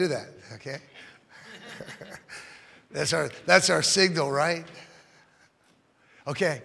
Do that, okay? That's our signal, right? Okay.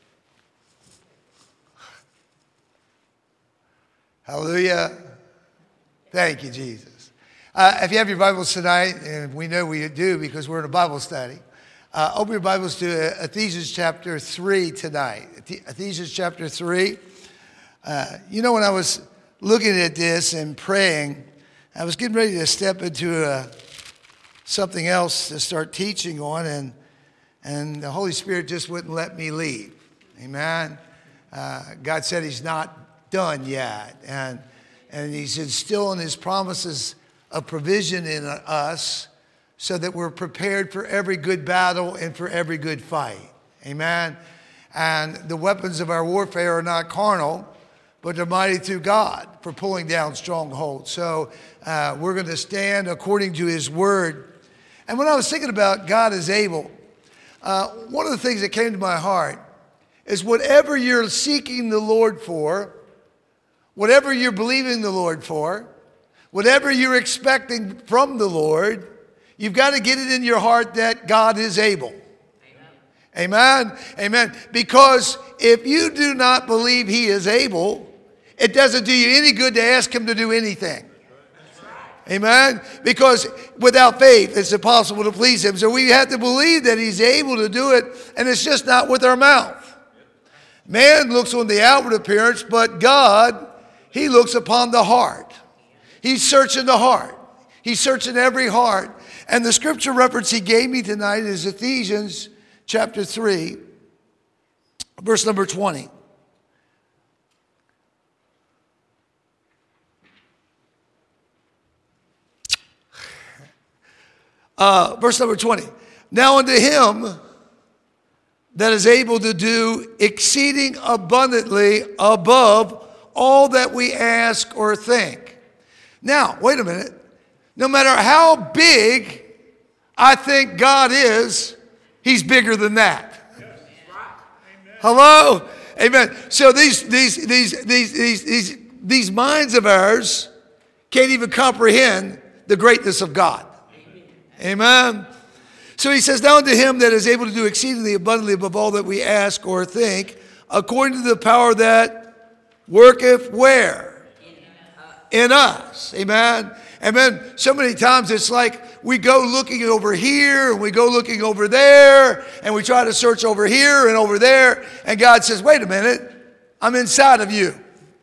Hallelujah. Thank you, Jesus. If you have your Bibles tonight, and we know we do because we're in a Bible study, open your Bibles to Ephesians chapter 3 tonight. Ephesians chapter 3. When I was looking at this and praying, I was getting ready to step into something else to start teaching on, and the Holy Spirit just wouldn't let me leave. Amen. God said he's not done yet, and he's instilling his promises of provision in us so that we're prepared for every good battle and for every good fight. Amen. And the weapons of our warfare are not carnal, but they're mighty through God for pulling down strongholds. So we're going to stand according to his word. And when I was thinking about God is able, one of the things that came to my heart is whatever you're seeking the Lord for, whatever you're believing the Lord for, whatever you're expecting from the Lord, you've got to get it in your heart that God is able. Amen. Amen. Because if you do not believe he is able, it doesn't do you any good to ask him to do anything. Amen. Because without faith, it's impossible to please him. So we have to believe that he's able to do it, and it's just not with our mouth. Man looks on the outward appearance, but God, he looks upon the heart. He's searching the heart. He's searching every heart. And the scripture reference he gave me tonight is Ephesians chapter 3, verse number 20. Verse number 20. Now unto him that is able to do exceeding abundantly above all that we ask or think. Now, wait a minute. No matter how big I think God is, he's bigger than that. Yes. Hello? Amen. So these minds of ours can't even comprehend the greatness of God. Amen. So he says, now unto him that is able to do exceedingly abundantly above all that we ask or think, according to the power that worketh where? In us. Amen. Amen. So many times it's like we go looking over here and we go looking over there and we try to search over here and over there. And God says, wait a minute, I'm inside of you.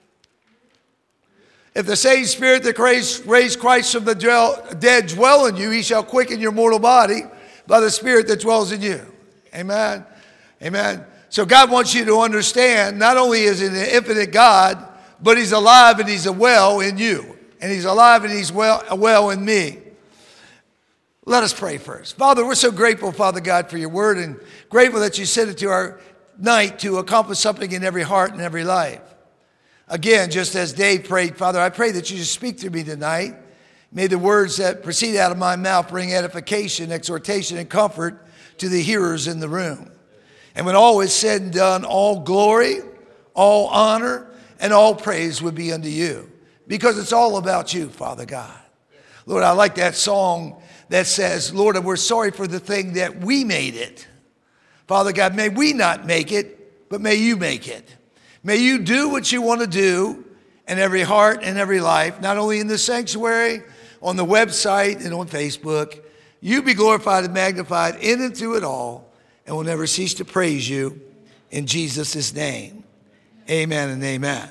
If the same spirit that raised Christ from the dead dwell in you, he shall quicken your mortal body by the spirit that dwells in you. Amen. Amen. So God wants you to understand, not only is he an infinite God, but he's alive and he's well in you. And he's alive and he's well in me. Let us pray first. Father, we're so grateful, Father God, for your word, and grateful that you sent it to our night to accomplish something in every heart and every life. Again, just as Dave prayed, Father, I pray that you just speak through me tonight. May the words that proceed out of my mouth bring edification, exhortation, and comfort to the hearers in the room. And when all is said and done, all glory, all honor, and all praise would be unto you. Because it's all about you, Father God. Lord, I like that song that says, Lord, we're sorry for the thing that we made it. Father God, may we not make it, but may you make it. May you do what you want to do in every heart and every life, not only in the sanctuary, on the website and on Facebook. You be glorified and magnified in and through it all, and we'll never cease to praise you in Jesus' name. Amen and amen.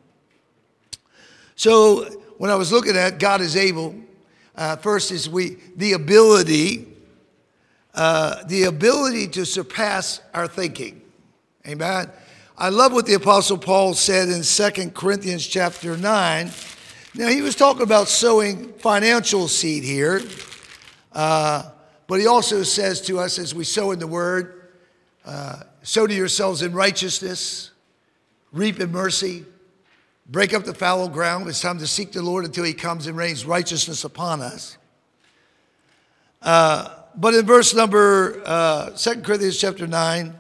So when I was looking at God is able, first is the ability to surpass our thinking. Amen. I love what the Apostle Paul said in 2 Corinthians chapter 9. Now, he was talking about sowing financial seed here, but he also says to us as we sow in the word, sow to yourselves in righteousness, reap in mercy, break up the fallow ground. It's time to seek the Lord until he comes and rains righteousness upon us. But in verse number 2 Corinthians chapter 9,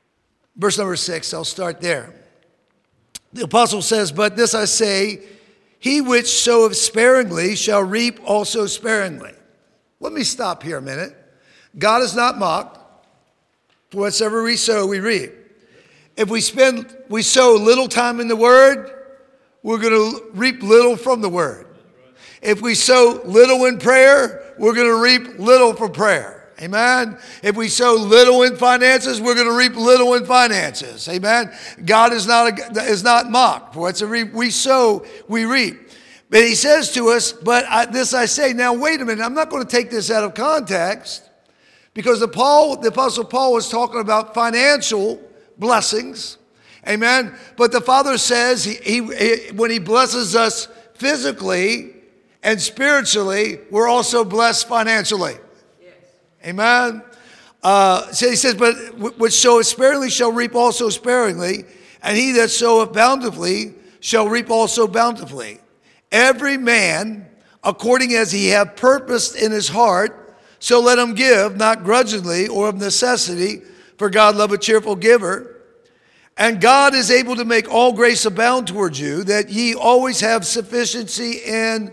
verse number 6, I'll start there. The apostle says, but this I say, he which soweth sparingly shall reap also sparingly. Let me stop here a minute. God is not mocked. For whatsoever we sow, we reap. If we sow little time in the Word, we're going to reap little from the Word. If we sow little in prayer, we're going to reap little from prayer. Amen. If we sow little in finances, we're going to reap little in finances. Amen. God is not mocked. For whatsoever we sow, we reap. But he says to us, this I say, now wait a minute, I'm not going to take this out of context, because the Apostle Paul was talking about financial blessings. Amen. But the Father says when he blesses us physically and spiritually, we're also blessed financially. Yes. Amen. So he says, but which soweth sparingly shall reap also sparingly, and he that soweth bountifully shall reap also bountifully. Every man, according as he hath purposed in his heart, so let him give, not grudgingly or of necessity, for God loveth a cheerful giver. And God is able to make all grace abound towards you, that ye always have sufficiency in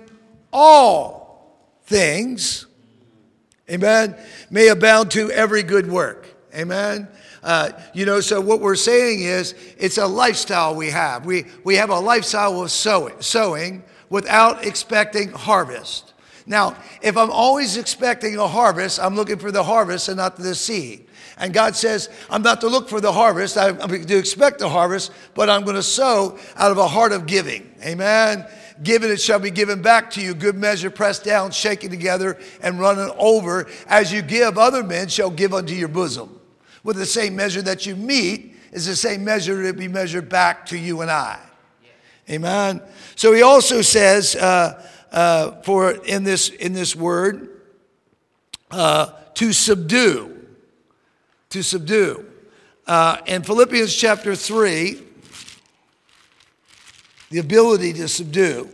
all things. Amen. May abound to every good work. Amen. So what we're saying is it's a lifestyle we have. We have a lifestyle of sowing without expecting harvest. Now, if I'm always expecting a harvest, I'm looking for the harvest and not the seed. And God says, I'm not to look for the harvest, I'm to expect the harvest, but I'm going to sow out of a heart of giving. Amen. Given it shall be given back to you, good measure, pressed down, shaken together, and running over. As you give, other men shall give unto your bosom. With the same measure that you meet is the same measure that be measured back to you and I. Amen. So he also says, for in this word, to subdue. To subdue. In Philippians chapter 3, the ability to subdue.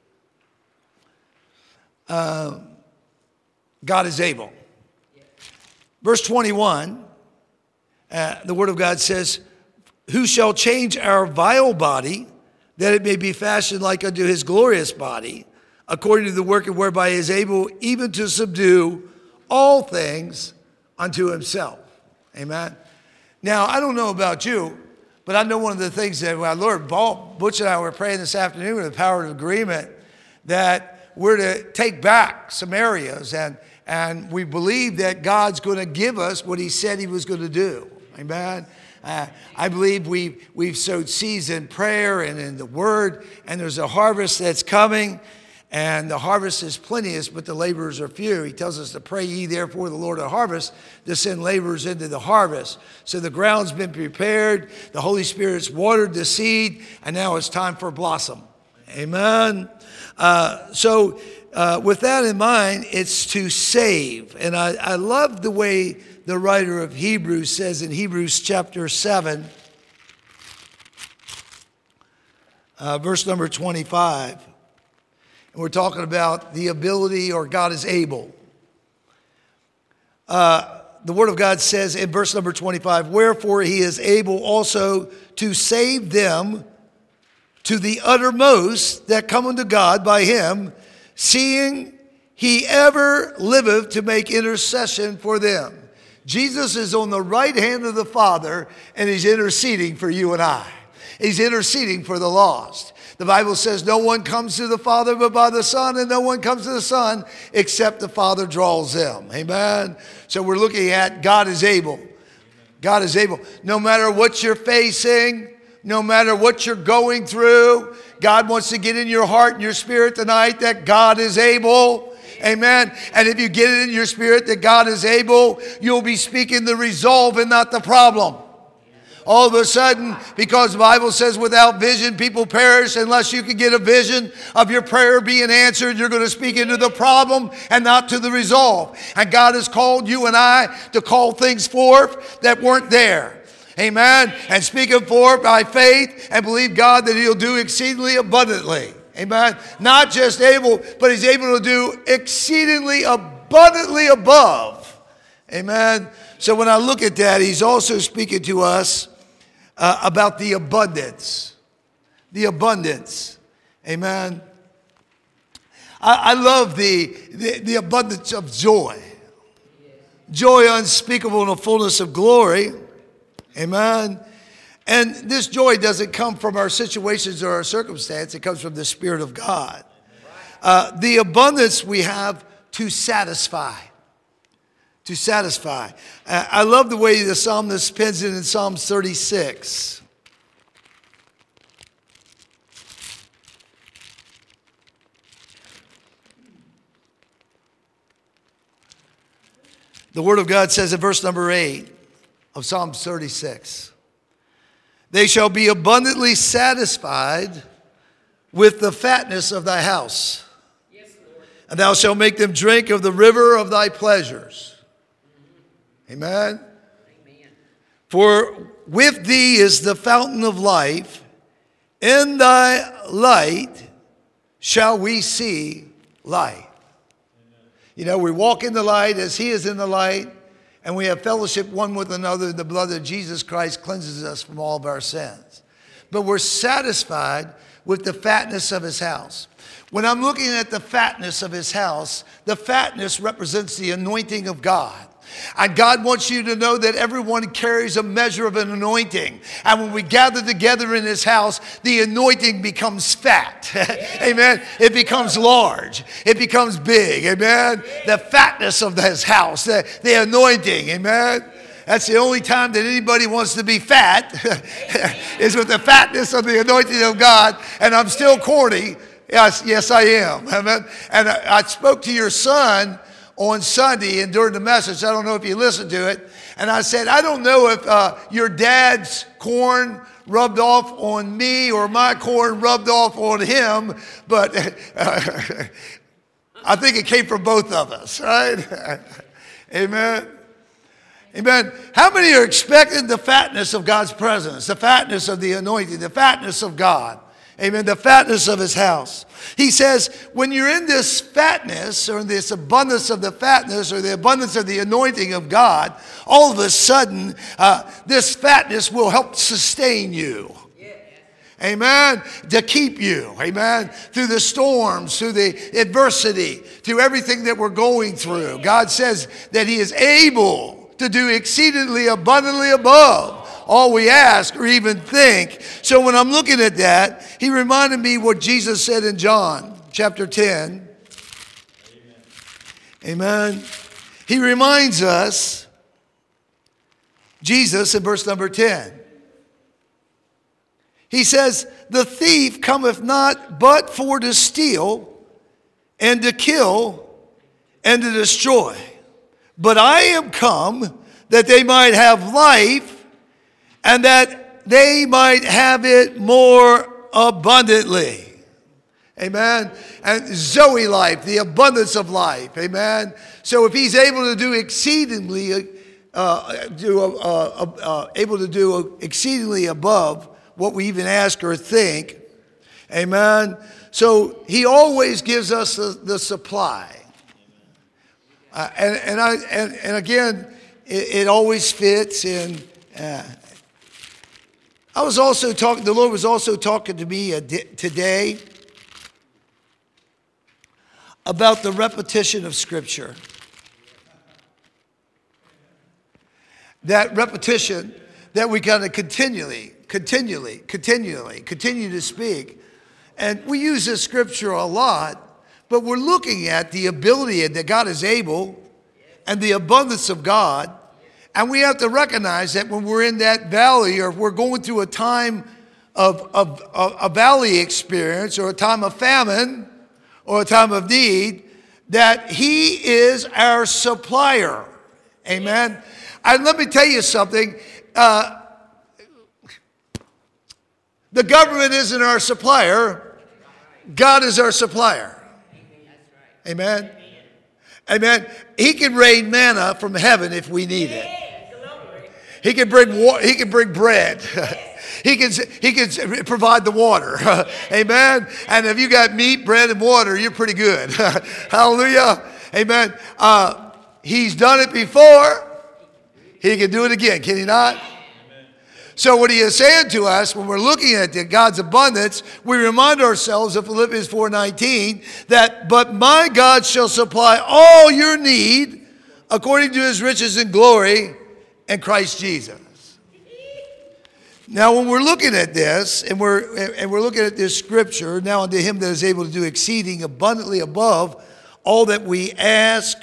God is able. Verse 21, the word of God says, who shall change our vile body, that it may be fashioned like unto his glorious body, according to the working whereby he is able even to subdue all things unto himself. Amen. Now, I don't know about you, but I know one of the things that my Lord, Butch and I were praying this afternoon with the power of agreement, that we're to take back some areas, and we believe that God's going to give us what he said he was going to do. Amen. I believe we've sowed seeds in prayer and in the word, and there's a harvest that's coming, and the harvest is plenteous, but the laborers are few. He tells us to pray ye therefore the Lord of the harvest to send laborers into the harvest. So the ground's been prepared, the Holy Spirit's watered the seed, and now it's time for blossom. Amen. With that in mind, it's to save. And I love the way the writer of Hebrews says in Hebrews chapter 7, verse number 25. And we're talking about the ability, or God is able. The word of God says in verse number 25, wherefore he is able also to save them to the uttermost that come unto God by him, seeing he ever liveth to make intercession for them. Jesus is on the right hand of the Father, and he's interceding for you and I. He's interceding for the lost. The Bible says no one comes to the Father but by the Son, and no one comes to the Son except the Father draws them. Amen. So we're looking at God is able. God is able. No matter what you're facing, no matter what you're going through, God wants to get in your heart and your spirit tonight that God is able. Amen. And if you get it in your spirit that God is able, you'll be speaking the resolve and not the problem. All of a sudden, because the Bible says without vision, people perish. Unless you can get a vision of your prayer being answered, you're going to speak into the problem and not to the resolve. And God has called you and I to call things forth that weren't there. Amen. And speak them forth by faith and believe God that he'll do exceedingly abundantly. Amen. Not just able, but he's able to do exceedingly abundantly above. Amen. So when I look at that, he's also speaking to us about the abundance. The abundance. Amen. I love the abundance of joy. Joy unspeakable in the fullness of glory. Amen. And this joy doesn't come from our situations or our circumstance. It comes from the Spirit of God. The abundance we have to satisfy. To satisfy. I love the way the psalmist pens it in Psalms 36. The Word of God says in verse number 8 of Psalms 36, they shall be abundantly satisfied with the fatness of thy house. Yes, Lord. And thou shalt make them drink of the river of thy pleasures. Amen. Amen. For with thee is the fountain of life. In thy light shall we see light. You know, we walk in the light as he is in the light, and we have fellowship one with another. The blood of Jesus Christ cleanses us from all of our sins. But we're satisfied with the fatness of his house. When I'm looking at the fatness of his house, the fatness represents the anointing of God. And God wants you to know that everyone carries a measure of an anointing. And when we gather together in his house, the anointing becomes fat. Amen. It becomes large. It becomes big. Amen. The fatness of his house, the anointing. Amen. That's the only time that anybody wants to be fat is with the fatness of the anointing of God. And I'm still corny. Yes, I am. Amen. And I spoke to your son on Sunday and during the message. I don't know if you listened to it. And I said, I don't know if your dad's corn rubbed off on me or my corn rubbed off on him, but I think it came from both of us, right? Amen. Amen. How many are expecting the fatness of God's presence, the fatness of the anointing, the fatness of God? Amen. The fatness of his house. He says, when you're in this fatness or this abundance of the fatness or the abundance of the anointing of God, all of a sudden, this fatness will help sustain you. Amen. To keep you. Amen. Through the storms, through the adversity, through everything that we're going through. God says that he is able to do exceedingly abundantly above all we ask or even think. So when I'm looking at that, he reminded me what Jesus said in John chapter 10. Amen. He reminds us, Jesus in verse number 10. He says, the thief cometh not but for to steal and to kill and to destroy. But I am come that they might have life and that they might have it more abundantly. Amen. And Zoe life, the abundance of life. Amen. So if he's able to do exceedingly, exceedingly above what we even ask or think. Amen. So he always gives us the supply. And again, it always fits in. The Lord was also talking to me today about the repetition of Scripture. That repetition that we got to continue to speak. And we use this Scripture a lot, but we're looking at the ability that God is able and the abundance of God. And we have to recognize that when we're in that valley or if we're going through a time of a valley experience or a time of famine or a time of need, that he is our supplier. Amen. And let me tell you something. The government isn't our supplier. God is our supplier. Amen. Amen. He can rain manna from heaven if we need it. He can bring bread. He can provide the water. Amen. And if you got meat, bread, and water, you're pretty good. Hallelujah. Amen. He's done it before. He can do it again. Can he not? So what he is saying to us when we're looking at God's abundance, we remind ourselves of Philippians 4:19 that, but my God shall supply all your need according to his riches and glory in Christ Jesus. Now, when we're looking at this, and we're looking at this scripture, now unto him that is able to do exceeding abundantly above all that we ask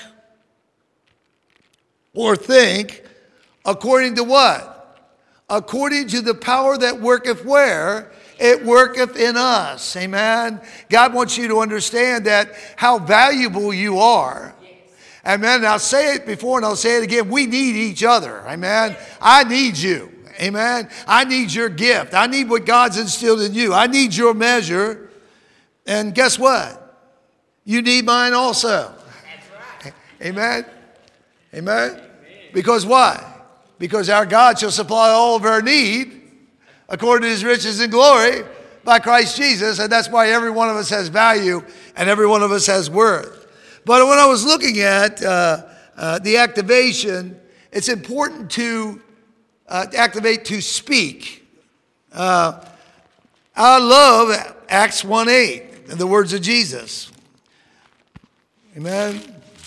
or think, according to what? According to the power that worketh where? It worketh in us. Amen. God wants you to understand that how valuable you are. Amen. And I'll say it before and I'll say it again. We need each other. Amen. I need you. Amen. I need your gift. I need what God's instilled in you. I need your measure. And guess what? You need mine also. That's right. Amen. Amen. Because why? Because our God shall supply all of our need according to his riches and glory by Christ Jesus. And that's why every one of us has value and every one of us has worth. But when I was looking at the activation, it's important to activate to speak. I love Acts 1:8, the words of Jesus. Amen.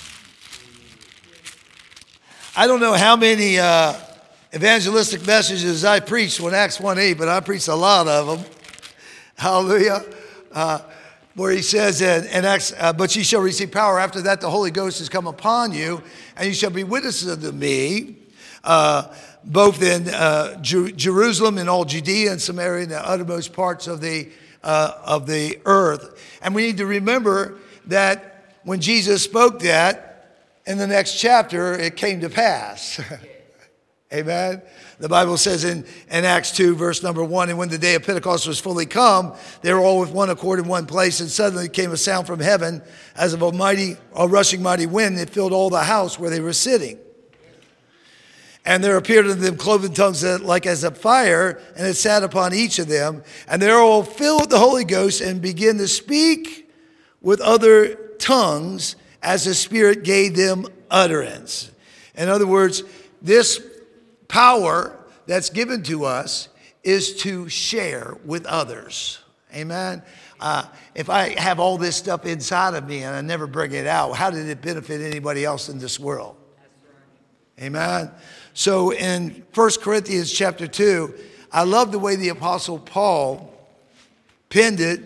I don't know how many evangelistic messages I preached when Acts 1:8, but I preached a lot of them. Hallelujah. Where he says in Acts, but ye shall receive power. After that, the Holy Ghost has come upon you, and you shall be witnesses unto me, both in Jerusalem and all Judea and Samaria and the uttermost parts of the earth. And we need to remember that when Jesus spoke that, in the next chapter, it came to pass. Amen. The Bible says in Acts 2, verse number 1, and when the day of Pentecost was fully come, they were all with one accord in one place, and suddenly came a sound from heaven as of a rushing mighty wind. It filled all the house where they were sitting. And there appeared unto them cloven tongues like as of fire, and it sat upon each of them. And they were all filled with the Holy Ghost and began to speak with other tongues as the Spirit gave them utterance. In other words, this power that's given to us is to share with others. Amen. If I have all this stuff inside of me and I never bring it out, how did it benefit anybody else in this world? Amen. So in 1 Corinthians chapter 2, I love the way the Apostle Paul penned it.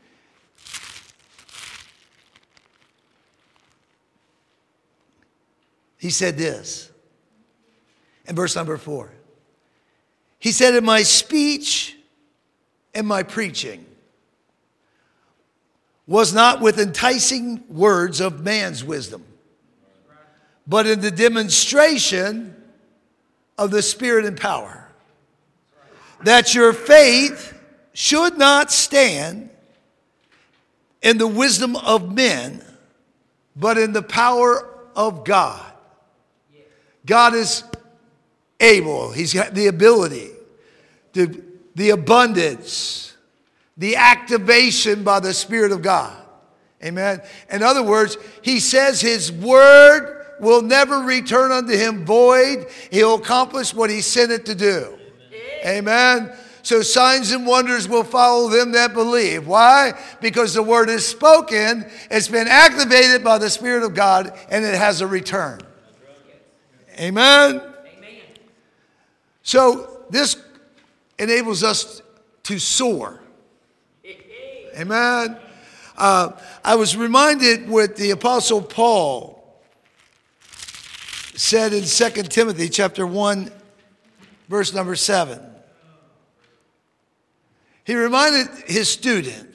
He said this in verse number 4. He said, in my speech and my preaching was not with enticing words of man's wisdom, but in the demonstration of the Spirit and power, that your faith should not stand in the wisdom of men, but in the power of God. God is able. He's got the ability, the abundance, the activation by the Spirit of God. Amen. In other words, he says his word will never return unto him void. He'll accomplish what he sent it to do. Amen. So signs and wonders will follow them that believe. Why? Because the word is spoken, it's been activated by the Spirit of God, and it has a return. Amen. So this enables us to soar. Amen. I was reminded what the Apostle Paul said in 2 Timothy chapter 1, verse number 7. He reminded his student,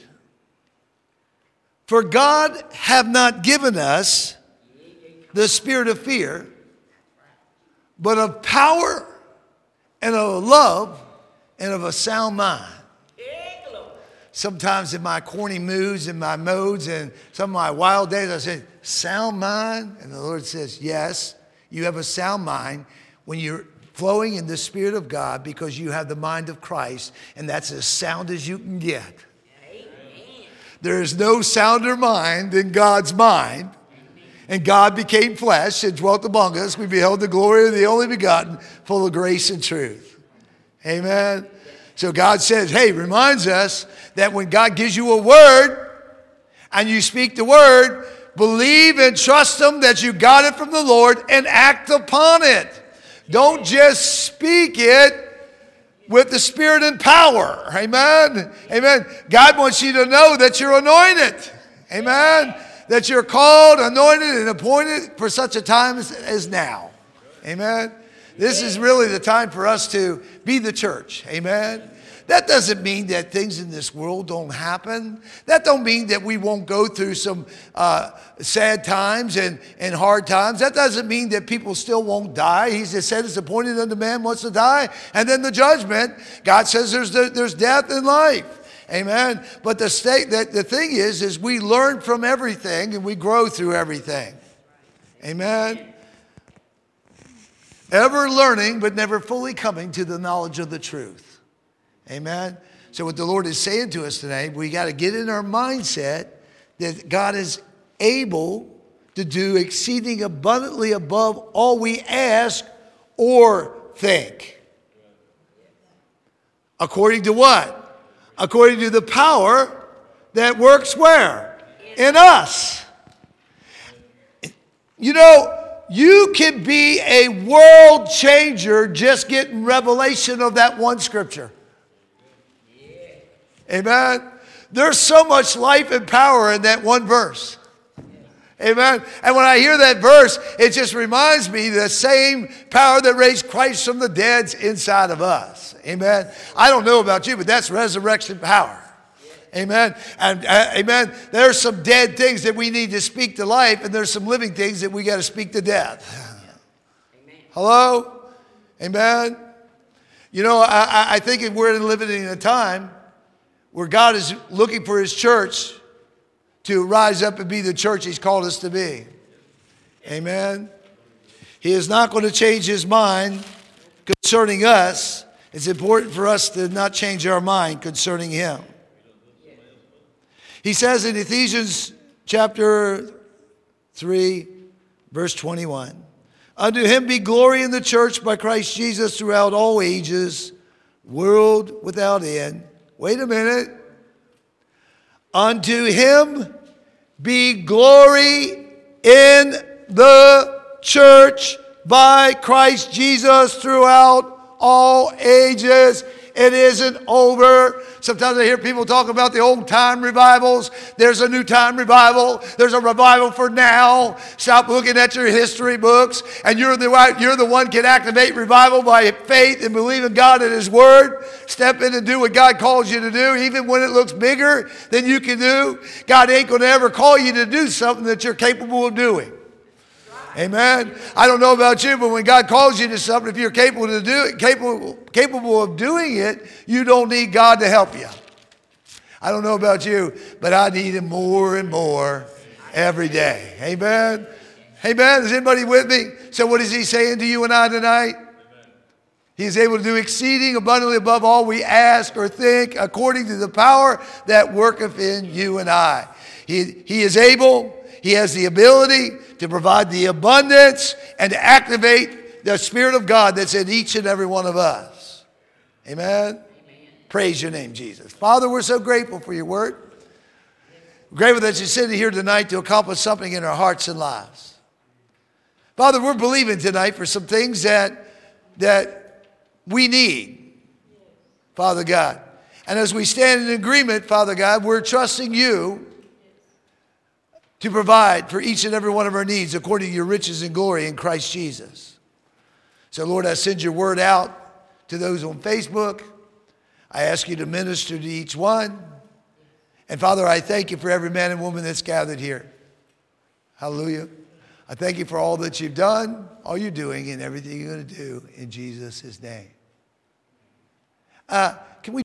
for God have not given us the spirit of fear, but of power and of love and of a sound mind. Sometimes in my corny moods and my modes and some of my wild days, I say, sound mind? And the Lord says, yes, you have a sound mind when you're flowing in the Spirit of God because you have the mind of Christ, and that's as sound as you can get. Amen. There is no sounder mind than God's mind. And God became flesh and dwelt among us. We beheld the glory of the only begotten, full of grace and truth. Amen. So God says, hey, reminds us that when God gives you a word and you speak the word, believe and trust Him that you got it from the Lord and act upon it. Don't just speak it with the Spirit and power. Amen. Amen. God wants you to know that you're anointed. Amen. That you're called, anointed, and appointed for such a time as now. Amen. This is really the time for us to be the church. Amen. That doesn't mean that things in this world don't happen. That don't mean that we won't go through some sad times and hard times. That doesn't mean that people still won't die. He just said it's appointed unto man once to die. And then the judgment, God says there's death and life. Amen. But the thing is we learn from everything and we grow through everything. Amen. Ever learning, but never fully coming to the knowledge of the truth. Amen. So what the Lord is saying to us today, we got to get in our mindset that God is able to do exceeding abundantly above all we ask or think. According to what? According to the power that works where? In us. You know, you can be a world changer just getting revelation of that one scripture. Amen. There's so much life and power in that one verse. Amen. And when I hear that verse, it just reminds me the same power that raised Christ from the dead's inside of us. Amen. I don't know about you, but that's resurrection power. Amen. And amen. There's some dead things that we need to speak to life, and there's some living things that we got to speak to death. Amen. Hello? Amen. You know, I think we're living in a time where God is looking for His church to rise up and be the church He's called us to be. Amen. He is not going to change His mind concerning us. It's important for us to not change our mind concerning Him. He says in Ephesians chapter 3, verse 21, unto Him be glory in the church by Christ Jesus throughout all ages, world without end. Wait a minute. Unto Him be glory in the church by Christ Jesus throughout all ages. It isn't over. Sometimes I hear people talk about the old time revivals. There's a new time revival. There's a revival for now. Stop looking at your history books. And you're the one can activate revival by faith and believe in God and His Word. Step in and do what God calls you to do, even when it looks bigger than you can do. God ain't going to ever call you to do something that you're capable of doing. Amen. I don't know about you, but when God calls you to something, if you're capable of doing it, you don't need God to help you. I don't know about you, but I need Him more and more every day. Amen. Amen. Is anybody with me? So what is He saying to you and I tonight? He is able to do exceeding abundantly above all we ask or think, according to the power that worketh in you and I. He is able. He has the ability to provide the abundance and to activate the Spirit of God that's in each and every one of us. Amen? Amen. Praise your name, Jesus. Father, we're so grateful for your word. We're grateful that you're sitting here tonight to accomplish something in our hearts and lives. Father, we're believing tonight for some things that we need, Father God. And as we stand in agreement, Father God, we're trusting you to provide for each and every one of our needs according to your riches and glory in Christ Jesus. So, Lord, I send your word out to those on Facebook. I ask you to minister to each one. And, Father, I thank you for every man and woman that's gathered here. Hallelujah. I thank you for all that you've done, all you're doing, and everything you're going to do in Jesus' name. Can we